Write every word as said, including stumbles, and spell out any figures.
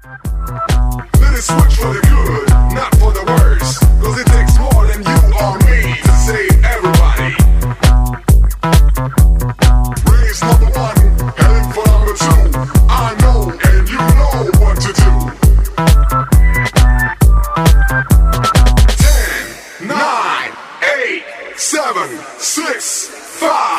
Let it switch for the good, not for the worse. Cause it takes more than you or me to save everybody. Raise number one, heading for number two. I know and you know what to do. Ten, nine, eight, seven, six, five.